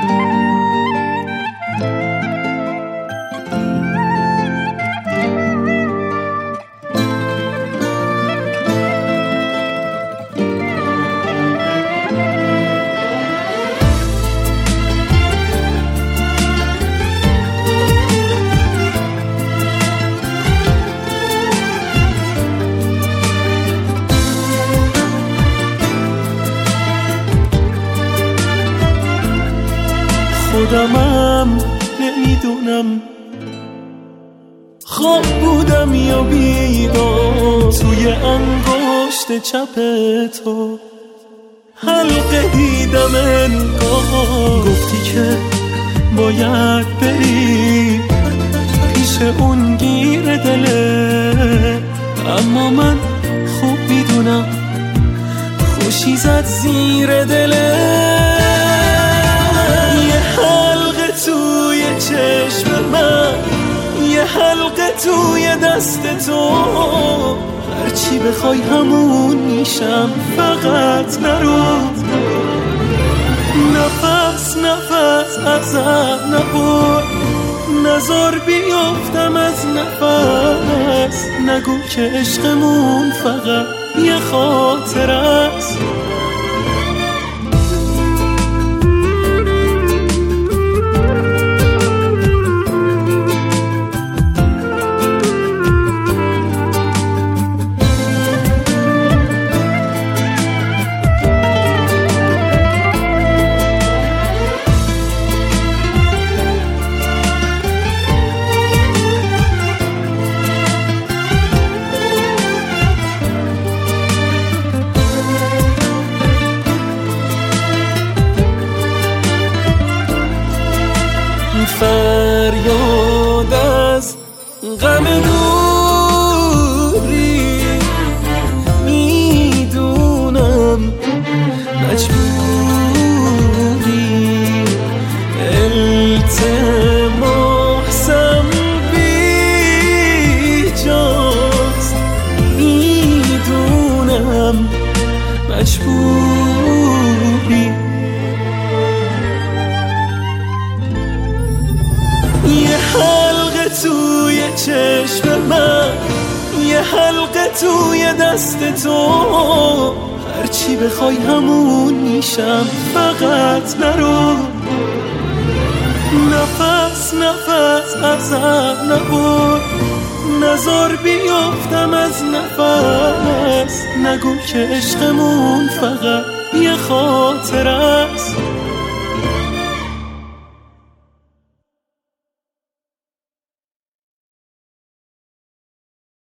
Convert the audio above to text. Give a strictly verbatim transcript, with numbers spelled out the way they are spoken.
خودمم نمیدونم خواب بودم یا بیدار، توی انگشت چپ تو حلقه دیدم انگار. گفتی که باید بری پیش اون گیر دله، اما من خوب میدونم خوشی زد زیر دله. توی چشم من، یه حلقه توی دست تو، هرچی بخوای همون میشم، فقط نرو. نفس نفس ازم نبر، نزار بیافتم از نفس. نگو که عشقمون فقط یه خاطر است. فریاد از غم دوری، میدونم مجبوری، التماسم بیجاست، میدونم مجبوری. یه حلقه توی چشم من، یه حلقه توی دست تو، هرچی بخوای همون میشم، فقط نرو. نفس نفس ازم نبر، نزار بیافتم از نفس. نگو که عشقمون فقط یه خاطر است.